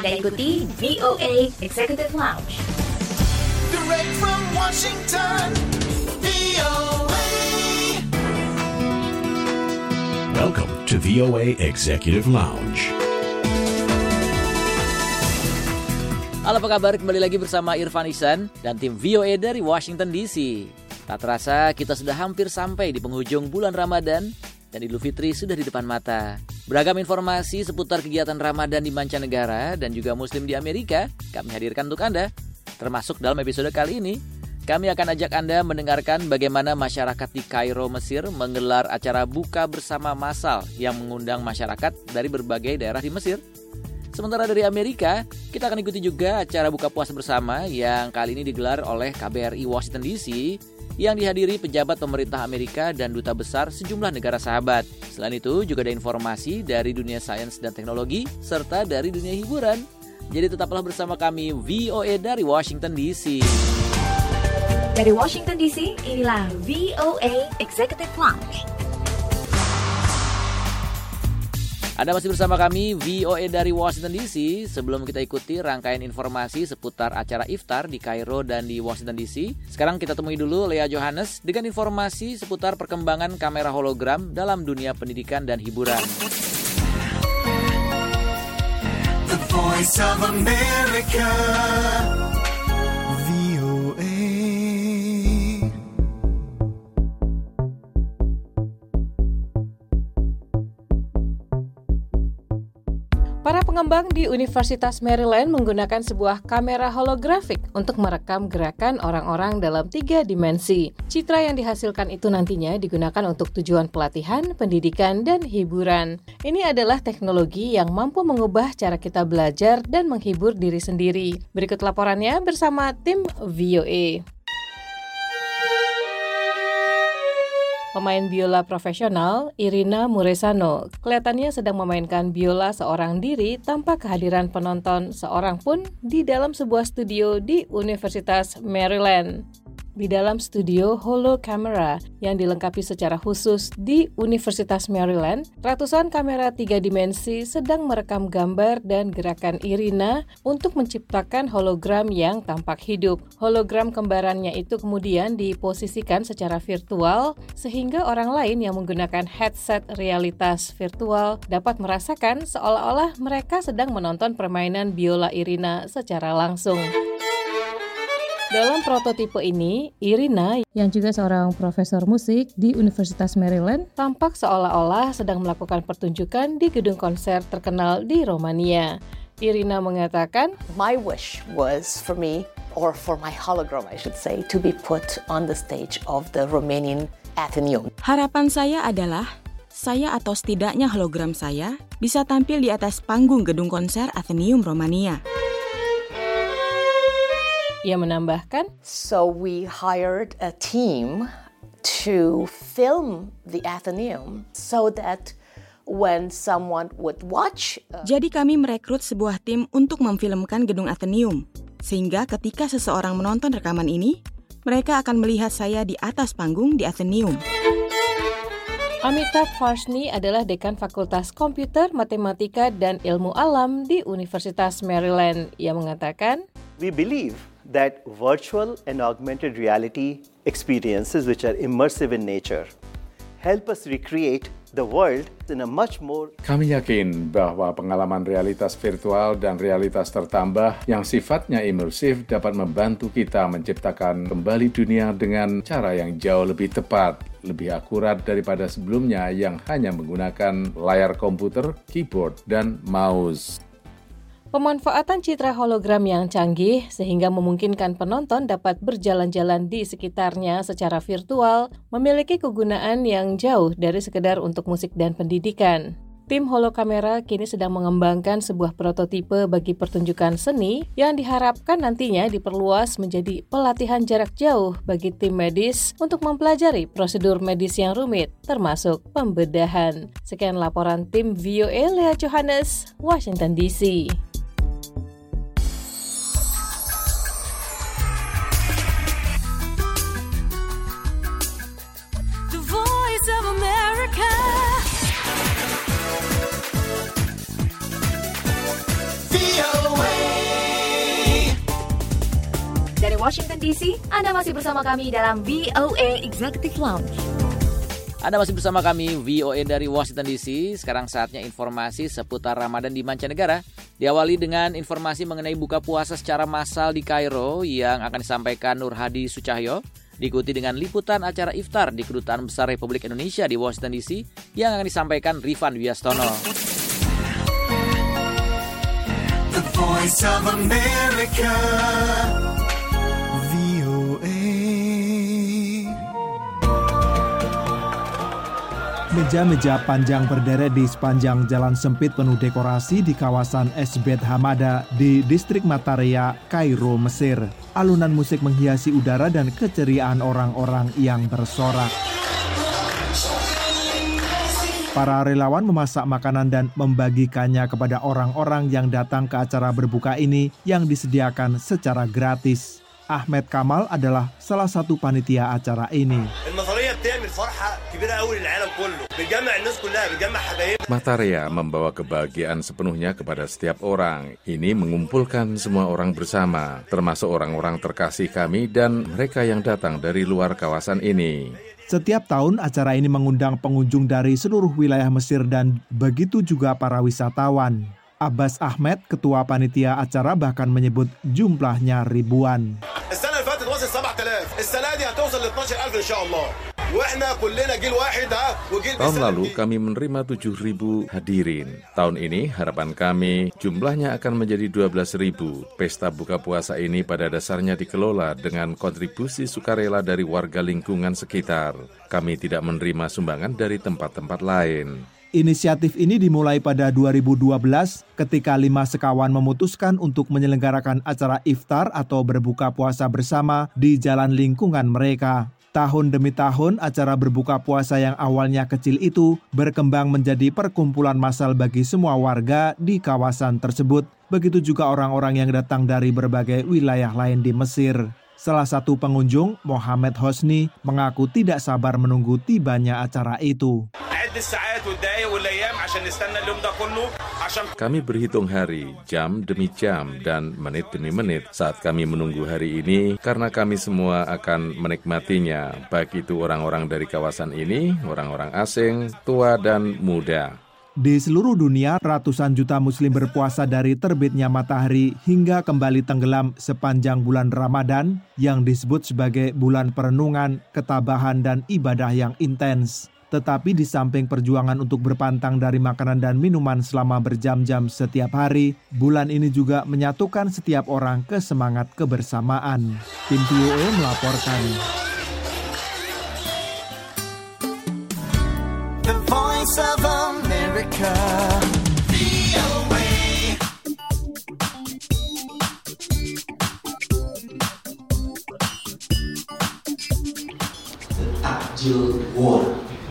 Anda ikuti VOA Executive Lounge. Direct from Washington, VOA. Welcome to VOA Executive Lounge. Halo, apa kabar? Kembali lagi bersama Irfan Ihsan dan tim VOA dari Washington DC. Tak terasa kita sudah hampir sampai di penghujung bulan Ramadan dan Idul Fitri sudah di depan mata. Beragam informasi seputar kegiatan Ramadan di mancanegara dan juga Muslim di Amerika kami hadirkan untuk Anda. Termasuk dalam episode kali ini, kami akan ajak Anda mendengarkan bagaimana masyarakat di Kairo, Mesir menggelar acara buka bersama massal yang mengundang masyarakat dari berbagai daerah di Mesir. Sementara dari Amerika, kita akan ikuti juga acara buka puasa bersama yang kali ini digelar oleh KBRI Washington DC yang dihadiri pejabat pemerintah Amerika dan duta besar sejumlah negara sahabat. Selain itu, juga ada informasi dari dunia sains dan teknologi serta dari dunia hiburan. Jadi tetaplah bersama kami VOA dari Washington DC. Dari Washington DC, inilah VOA Executive Lounge. Anda masih bersama kami VOA dari Washington DC. Sebelum kita ikuti rangkaian informasi seputar acara iftar di Kairo dan di Washington DC, sekarang kita temui dulu Lea Johannes dengan informasi seputar perkembangan kamera hologram dalam dunia pendidikan dan hiburan. The Voice of America, VOA. Para pengembang di Universitas Maryland menggunakan sebuah kamera holografik untuk merekam gerakan orang-orang dalam 3 dimensi. Citra yang dihasilkan itu nantinya digunakan untuk tujuan pelatihan, pendidikan, dan hiburan. Ini adalah teknologi yang mampu mengubah cara kita belajar dan menghibur diri sendiri. Berikut laporannya bersama tim VOA. Pemain biola profesional Irina Muresano kelihatannya sedang memainkan biola seorang diri tanpa kehadiran penonton seorang pun di dalam sebuah studio di Universitas Maryland. Di dalam studio Holo Camera yang dilengkapi secara khusus di Universitas Maryland, ratusan kamera 3 dimensi sedang merekam gambar dan gerakan Irina untuk menciptakan hologram yang tampak hidup. Hologram kembarannya itu kemudian diposisikan secara virtual sehingga orang lain yang menggunakan headset realitas virtual dapat merasakan seolah-olah mereka sedang menonton permainan biola Irina secara langsung. Dalam prototipe ini, Irina, yang juga seorang profesor musik di Universitas Maryland, tampak seolah-olah sedang melakukan pertunjukan di gedung konser terkenal di Romania. Irina mengatakan, My wish was for me, or for my hologram I should say, to be put on the stage of the Romanian Athenaeum. Harapan saya adalah, saya atau setidaknya hologram saya bisa tampil di atas panggung gedung konser Athenaeum Romania. Ia menambahkan, So we hired a team to film the Athenaeum so that when someone would watch... Jadi kami merekrut sebuah tim untuk memfilmkan gedung Athenaeum, sehingga ketika seseorang menonton rekaman ini, mereka akan melihat saya di atas panggung di Athenaeum. Amitabh Varshney adalah dekan Fakultas Komputer, Matematika, dan Ilmu Alam di Universitas Maryland. Ia mengatakan, We believe that virtual and augmented reality experiences, which are immersive in nature, help us recreate the world in a much more... Kami yakin bahwa pengalaman realitas virtual dan realitas tertambah yang sifatnya imersif dapat membantu kita menciptakan kembali dunia dengan cara yang jauh lebih tepat, lebih akurat daripada sebelumnya yang hanya menggunakan layar komputer, keyboard, dan mouse. Pemanfaatan citra hologram yang canggih sehingga memungkinkan penonton dapat berjalan-jalan di sekitarnya secara virtual memiliki kegunaan yang jauh dari sekedar untuk musik dan pendidikan. Tim Holokamera kini sedang mengembangkan sebuah prototipe bagi pertunjukan seni yang diharapkan nantinya diperluas menjadi pelatihan jarak jauh bagi tim medis untuk mempelajari prosedur medis yang rumit, termasuk pembedahan. Sekian laporan tim VOA Lea Johannes, Washington DC. VOA. Washington DC. Anda masih bersama kami dalam VOA Executive Lounge. Anda masih bersama kami, VOA dari Washington DC. Sekarang saatnya informasi seputar Ramadan di mancanegara. Diawali dengan informasi mengenai buka puasa secara massal di Kairo yang akan disampaikan Nur Hadi Sucahyo. Diikuti dengan liputan acara iftar di Kedutaan Besar Republik Indonesia di Washington DC yang akan disampaikan Rifan Wiastono. The Voice of America, VOA. Meja-meja panjang berderet di sepanjang jalan sempit penuh dekorasi di kawasan Esbet Hamada di distrik Matarea, Kairo, Mesir. Alunan musik menghiasi udara dan keceriaan orang-orang yang bersorak. Para relawan memasak makanan dan membagikannya kepada orang-orang yang datang ke acara berbuka ini yang disediakan secara gratis. Ahmed Kamal adalah salah satu panitia acara ini. Matarea membawa kebahagiaan sepenuhnya kepada setiap orang. Ini mengumpulkan semua orang bersama, termasuk orang-orang terkasih kami dan mereka yang datang dari luar kawasan ini. Setiap tahun acara ini mengundang pengunjung dari seluruh wilayah Mesir dan begitu juga para wisatawan. Abbas Ahmed, ketua panitia acara, bahkan menyebut jumlahnya ribuan. Tahun lalu kami menerima 7.000 hadirin. Tahun ini harapan kami jumlahnya akan menjadi 12.000. Pesta buka puasa ini pada dasarnya dikelola dengan kontribusi sukarela dari warga lingkungan sekitar. Kami tidak menerima sumbangan dari tempat-tempat lain. Inisiatif ini dimulai pada 2012 ketika 5 sekawan memutuskan untuk menyelenggarakan acara iftar atau berbuka puasa bersama di jalan lingkungan mereka. Tahun demi tahun, acara berbuka puasa yang awalnya kecil itu berkembang menjadi perkumpulan massal bagi semua warga di kawasan tersebut. Begitu juga orang-orang yang datang dari berbagai wilayah lain di Mesir. Salah satu pengunjung, Mohamed Hosni, mengaku tidak sabar menunggu tibanya acara itu. Kami berhitung hari, jam demi jam, dan menit demi menit saat kami menunggu hari ini karena kami semua akan menikmatinya, baik itu orang-orang dari kawasan ini, orang-orang asing, tua dan muda. Di seluruh dunia, ratusan juta muslim berpuasa dari terbitnya matahari hingga kembali tenggelam sepanjang bulan Ramadan yang disebut sebagai bulan perenungan, ketabahan, dan ibadah yang intens. Tetapi di samping perjuangan untuk berpantang dari makanan dan minuman selama berjam-jam setiap hari, bulan ini juga menyatukan setiap orang ke semangat kebersamaan. Tim VOA melaporkan. The Voice of America, VOA. Takjil War.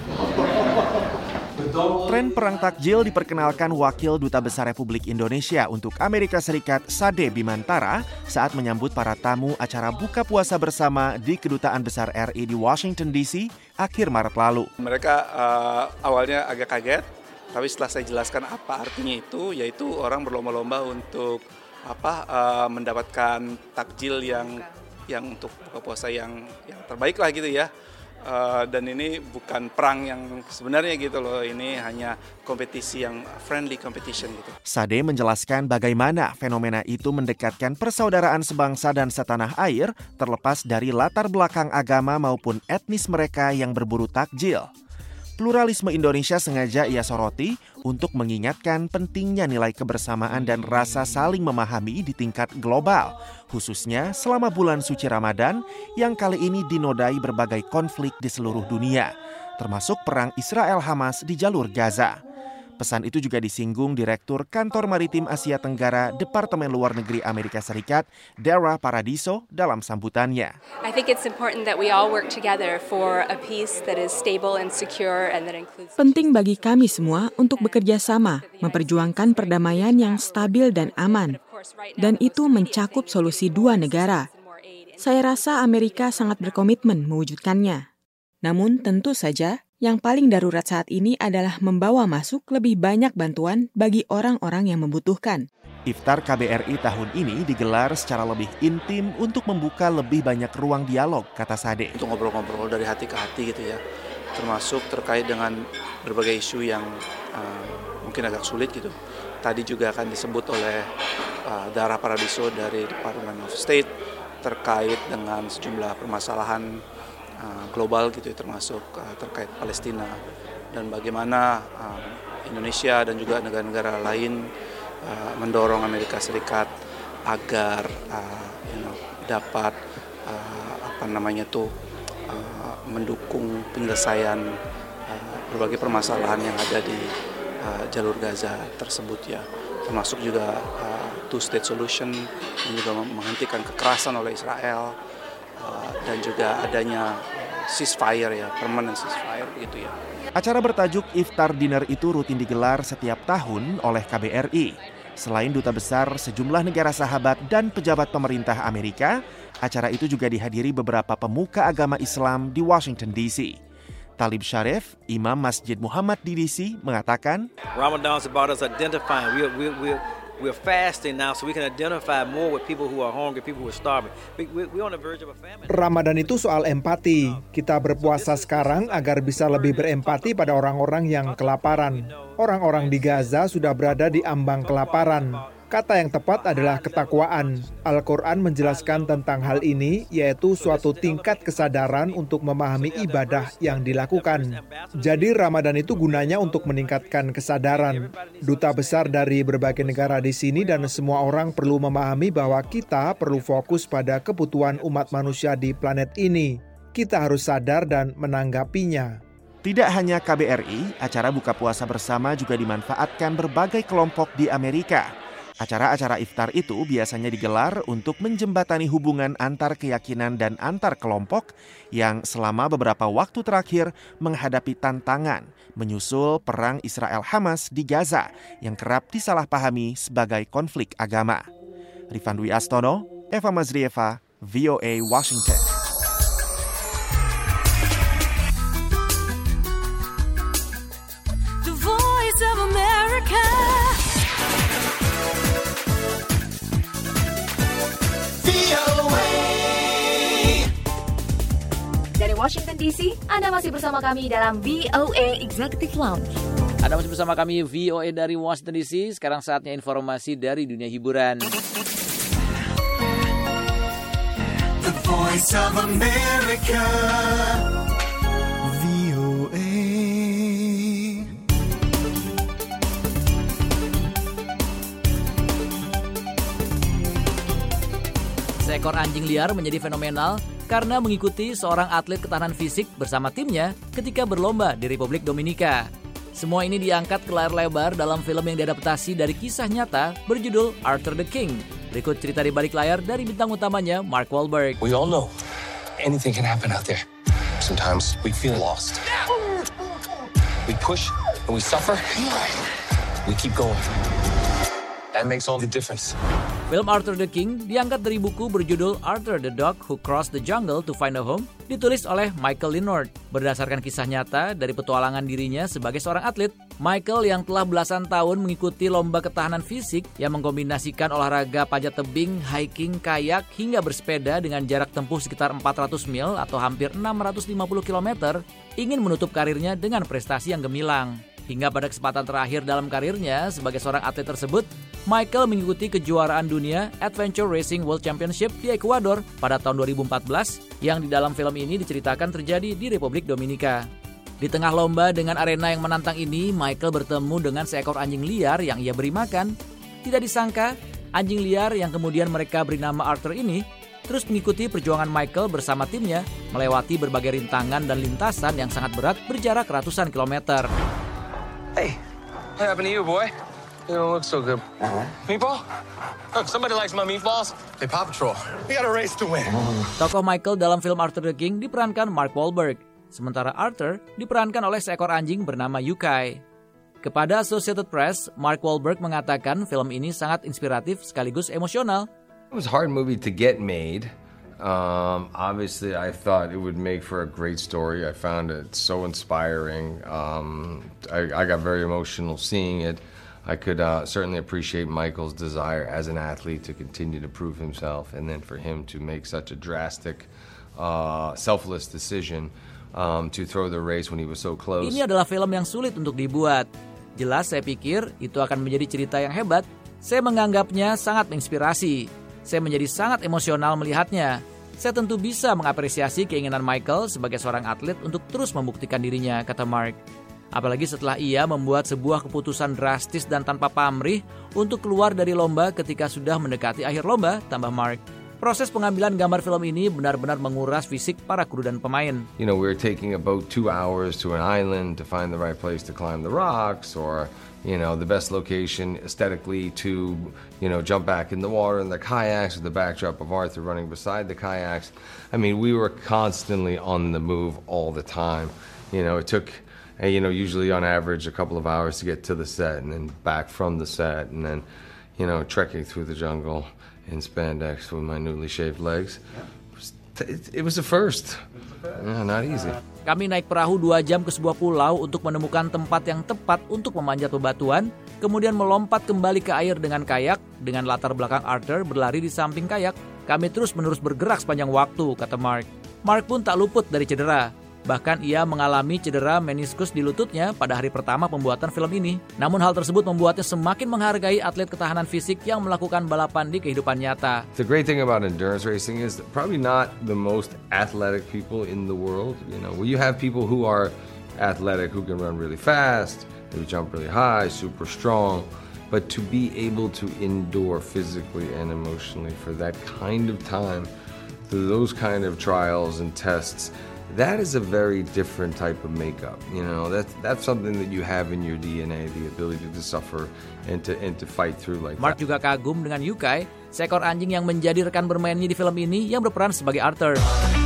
Tren perang takjil diperkenalkan Wakil Duta Besar Republik Indonesia untuk Amerika Serikat Sade Bimantara saat menyambut para tamu acara buka puasa bersama di Kedutaan Besar RI di Washington DC akhir Maret lalu. Mereka awalnya agak kaget, tapi setelah saya jelaskan apa artinya itu, yaitu orang berlomba-lomba untuk mendapatkan takjil yang untuk buka puasa yang terbaik lah gitu ya. Dan ini bukan perang yang sebenarnya gitu loh, ini hanya kompetisi yang friendly competition gitu. Sade menjelaskan bagaimana fenomena itu mendekatkan persaudaraan sebangsa dan setanah air terlepas dari latar belakang agama maupun etnis mereka yang berburu takjil. Pluralisme Indonesia sengaja ia soroti untuk mengingatkan pentingnya nilai kebersamaan dan rasa saling memahami di tingkat global, khususnya selama bulan suci Ramadan yang kali ini dinodai berbagai konflik di seluruh dunia, termasuk perang Israel-Hamas di jalur Gaza. Pesan itu juga disinggung Direktur Kantor Maritim Asia Tenggara Departemen Luar Negeri Amerika Serikat, Dara Paradiso, dalam sambutannya. I think it's important that we all work together for a peace that is stable and secure and that includes. Penting bagi kami semua untuk bekerja sama, memperjuangkan perdamaian yang stabil dan aman. Dan itu mencakup solusi dua negara. Saya rasa Amerika sangat berkomitmen mewujudkannya. Namun tentu saja, Yang paling darurat saat ini adalah membawa masuk lebih banyak bantuan bagi orang-orang yang membutuhkan. Iftar KBRI tahun ini digelar secara lebih intim untuk membuka lebih banyak ruang dialog, kata Sade. Untuk ngobrol-ngobrol dari hati ke hati gitu ya, termasuk terkait dengan berbagai isu yang mungkin agak sulit gitu. Tadi juga akan disebut oleh Dara Paradiso dari Department of State terkait dengan sejumlah permasalahan global gitu ya, termasuk terkait Palestina dan bagaimana Indonesia dan juga negara-negara lain mendorong Amerika Serikat agar dapat mendukung penyelesaian berbagai permasalahan yang ada di jalur Gaza tersebut ya, termasuk juga two-state solution yang juga menghentikan kekerasan oleh Israel dan juga adanya ceasefire ya, permanent ceasefire gitu ya. Acara bertajuk Iftar Dinner itu rutin digelar setiap tahun oleh KBRI. Selain duta besar sejumlah negara sahabat dan pejabat pemerintah Amerika, acara itu juga dihadiri beberapa pemuka agama Islam di Washington DC. Talib Syarif, Imam Masjid Muhammad di DC, mengatakan, Ramadan is about us identifying. We're fasting now so we can identify more with people who are hungry, people who are starving. We're on the verge of a famine. Ramadan itu soal empati. Kita berpuasa sekarang agar bisa lebih berempati pada orang-orang yang kelaparan. Orang-orang di Gaza sudah berada di ambang kelaparan. Kata yang tepat adalah ketakwaan. Al-Quran menjelaskan tentang hal ini, yaitu suatu tingkat kesadaran untuk memahami ibadah yang dilakukan. Jadi Ramadan itu gunanya untuk meningkatkan kesadaran. Duta besar dari berbagai negara di sini dan semua orang perlu memahami bahwa kita perlu fokus pada kebutuhan umat manusia di planet ini. Kita harus sadar dan menanggapinya. Tidak hanya KBRI, acara buka puasa bersama juga dimanfaatkan berbagai kelompok di Amerika. Acara-acara iftar itu biasanya digelar untuk menjembatani hubungan antar keyakinan dan antar kelompok yang selama beberapa waktu terakhir menghadapi tantangan menyusul perang Israel-Hamas di Gaza yang kerap disalahpahami sebagai konflik agama. Rifan Dwi Astono, Eva Mazrieva, VOA Washington. The Voice of America. Dari Washington DC, Anda masih bersama kami dalam VOA Executive Lounge. Anda masih bersama kami VOA dari Washington DC. Sekarang saatnya informasi dari dunia hiburan. The Voice of America. VOA. Seekor anjing liar menjadi fenomenal karena mengikuti seorang atlet ketahanan fisik bersama timnya ketika berlomba di Republik Dominika. Semua ini diangkat ke layar lebar dalam film yang diadaptasi dari kisah nyata berjudul Arthur the King. Berikut cerita di balik layar dari bintang utamanya Mark Wahlberg. We all know anything can happen out there. Sometimes we feel lost. We push and we suffer. We keep going. That makes all the difference. Film Arthur the King diangkat dari buku berjudul Arthur the Dog Who Crossed the Jungle to Find a Home, ditulis oleh Michael Lindor. Berdasarkan kisah nyata dari petualangan dirinya sebagai seorang atlet, Michael yang telah belasan tahun mengikuti lomba ketahanan fisik yang mengkombinasikan olahraga panjat tebing, hiking, kayak, hingga bersepeda dengan jarak tempuh sekitar 400 mil atau hampir 650 km, ingin menutup karirnya dengan prestasi yang gemilang. Hingga pada kesempatan terakhir dalam karirnya sebagai seorang atlet tersebut, Michael mengikuti kejuaraan dunia Adventure Racing World Championship di Ekuador pada tahun 2014 yang di dalam film ini diceritakan terjadi di Republik Dominika. Di tengah lomba dengan arena yang menantang ini, Michael bertemu dengan seekor anjing liar yang ia beri makan. Tidak disangka, anjing liar yang kemudian mereka beri nama Arthur ini terus mengikuti perjuangan Michael bersama timnya melewati berbagai rintangan dan lintasan yang sangat berat berjarak ratusan kilometer. Hey, what happened to you, boy? You don't look so good. Meatball? Look, somebody likes my meatballs. Hey, Paw Patrol, we got a race to win. Tokoh Michael dalam film Arthur the King diperankan Mark Wahlberg, sementara Arthur diperankan oleh seekor anjing bernama Yukai. Kepada Associated Press, Mark Wahlberg mengatakan film ini sangat inspiratif sekaligus emosional. It was a hard movie to get made. Obviously, I thought it would make for a great story. I found it so inspiring. I got very emotional seeing it. I could certainly appreciate Michael's desire as an athlete to continue to prove himself, and then for him to make such a drastic, selfless decision to throw the race when he was so close. Ini adalah film yang sulit untuk dibuat. Jelas saya pikir itu akan menjadi cerita yang hebat. Saya menganggapnya sangat menginspirasi. Saya menjadi sangat emosional melihatnya. Saya tentu bisa mengapresiasi keinginan Michael sebagai seorang atlet untuk terus membuktikan dirinya, kata Mark. Apalagi setelah ia membuat sebuah keputusan drastis dan tanpa pamrih untuk keluar dari lomba ketika sudah mendekati akhir lomba, tambah Mark. Proses pengambilan gambar film ini benar-benar menguras fisik para kru dan pemain. You know, we were taking a boat 2 hours to an island to find the right place to climb the rocks, or, you know, the best location aesthetically to, you know, jump back in the water in the kayaks with the backdrop of Arthur running beside the kayaks. I mean, we were constantly on the move all the time. You know, it took, you know, usually on average a couple of hours to get to the set and then back from the set, and then, you know, trekking through the jungle in spandex with my newly shaved legs. It was a first. Yeah, not easy. Kami naik perahu 2 jam ke sebuah pulau untuk menemukan tempat yang tepat untuk memanjat bebatuan, kemudian melompat kembali ke air dengan kayak, dengan latar belakang Arthur berlari di samping kayak. Kami terus-menerus bergerak sepanjang waktu, kata Mark. Mark pun tak luput dari cedera. Bahkan ia mengalami cedera meniskus di lututnya pada hari pertama pembuatan film ini. Namun hal tersebut membuatnya semakin menghargai atlet ketahanan fisik yang melakukan balapan di kehidupan nyata. The great thing about endurance racing is probably not the most athletic people in the world. You know, you have people who are athletic, who can run really fast, who jump really high, super strong. But to be able to endure physically and emotionally for that kind of time, through those kind of trials and tests, that is a very different type of makeup. You know, that's something that you have in your DNA, the ability to suffer and to fight through like Mark that. juga kagum dengan Yukai, seekor anjing yang menjadi rekan bermainnya di film ini yang berperan sebagai Arthur.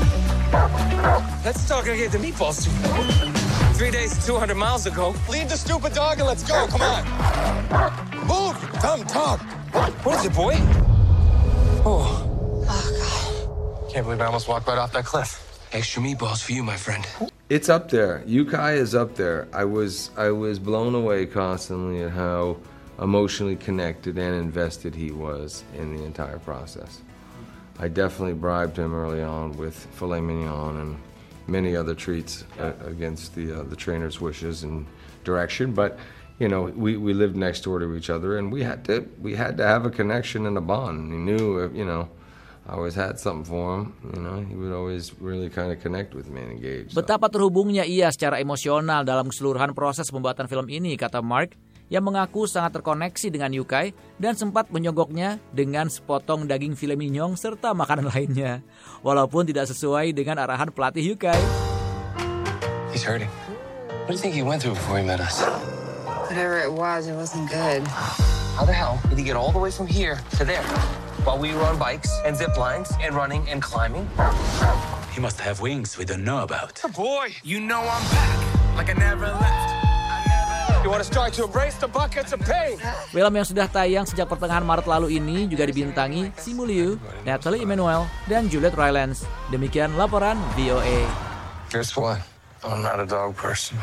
Let's talk again the meatballs. 3 days, 200 miles ago. Leave the stupid dog and let's go. Come on. Move. Dumb dog. What is it, boy? Oh. Oh, God. Can't believe I almost walked right off that cliff. Extra meatballs for you, my friend. It's up there. Yukai is up there. I was blown away constantly at how emotionally connected and invested he was in the entire process. I definitely bribed him early on with filet mignon and many other treats against the trainer's wishes and direction. But you know, we lived next door to each other, and we had to have a connection and a bond. He knew, you know, I always had something for him, you know. He would always really kind of connect with me and engage. Betapa terhubungnya ia secara emosional dalam keseluruhan proses pembuatan film ini, kata Mark, yang mengaku sangat terkoneksi dengan Yukai dan sempat menyogoknya dengan sepotong daging filet mignon serta makanan lainnya, walaupun tidak sesuai dengan arahan pelatih Yukai. He's hurting. What do you think he went through before he met us? Whatever it wasn't good. How the hell did he get all the way from here to there? While we were on bikes and zip lines and running and climbing. He must have wings we don't know about. Boy, you know I'm back, like I never left. You want to start to embrace the buckets of pain? Film yang sudah tayang sejak pertengahan Maret lalu ini juga dibintangi Simu Liu, Natalie Emmanuel, dan Juliette Rylance. Demikian laporan VOA. Guess what? I'm not a dog person.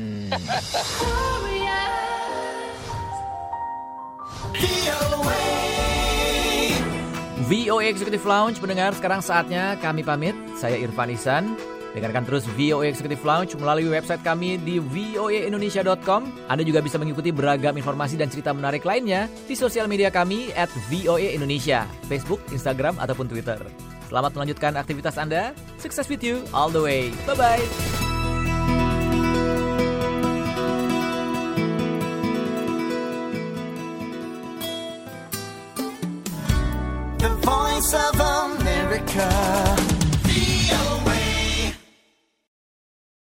VOA Executive Lounge mendengar, sekarang saatnya kami pamit. Saya Irfan Ihsan. Dengarkan terus VOA Executive Lounge melalui website kami di voaindonesia.com. Anda juga bisa mengikuti beragam informasi dan cerita menarik lainnya di sosial media kami @voaindonesia, Facebook, Instagram, ataupun Twitter. Selamat melanjutkan aktivitas Anda. Success with you all the way. Bye-bye. The Voice of